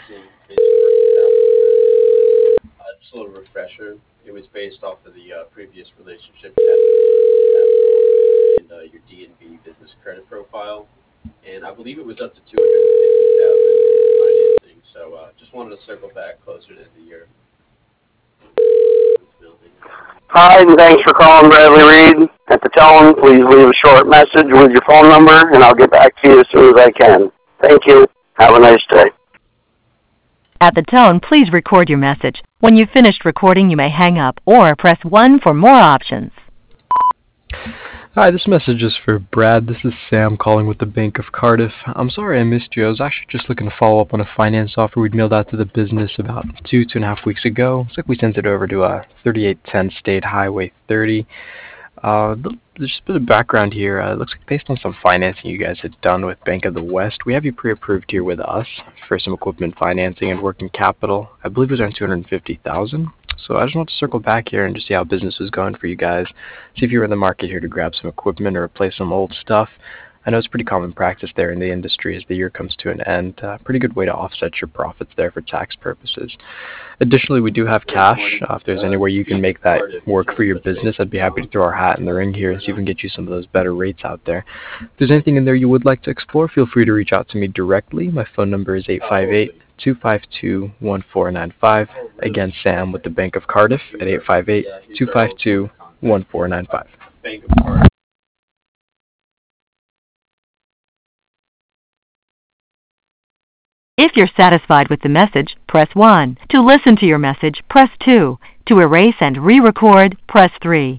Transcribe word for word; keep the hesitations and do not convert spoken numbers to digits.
financing, basically working it out. Uh, just a little refresher. It was based off of the uh, previous relationship you had and uh, your D and B business credit profile, and I believe it was up to two hundred fifty thousand in financing. So uh, just wanted to circle back closer to the end of the year. Hi, and thanks for calling Bradley Reed. At the tone, please leave a short message with your phone number, and I'll get back to you as soon as I can. Thank you. Have a nice day. At the tone, please record your message. When you've finished recording, you may hang up or press one for more options. Hi, this message is for Brad. This is Sam calling with the Bank of Cardiff. I'm sorry I missed you. I was actually just looking to follow up on a finance offer we'd mailed out to the business about two, two and a half weeks ago. Looks like we sent it over to uh, thirty-eight ten State Highway thirty. Uh, there's just a bit of background here. Uh, it looks like based on some financing you guys had done with Bank of the West, we have you pre-approved here with us for some equipment financing and working capital. I believe it was around two hundred fifty thousand dollars. So I just want to circle back here and just see how business was going for you guys. See if you're in the market here to grab some equipment or replace some old stuff. I know it's pretty common practice there in the industry as the year comes to an end. Uh, pretty good way to offset your profits there for tax purposes. Additionally, we do have cash. Uh, if there's any way you can make that work for your business, I'd be happy to throw our hat in the ring here and see if we can get you some of those better rates out there. If there's anything in there you would like to explore, feel free to reach out to me directly. My phone number is eight five eight, two five two, one four nine five. Again, Sam with the Bank of Cardiff at eight five eight, two five two, one four nine five. Bank of Cardiff. If you're satisfied with the message, press one. To listen to your message, press two. To erase and re-record, press three.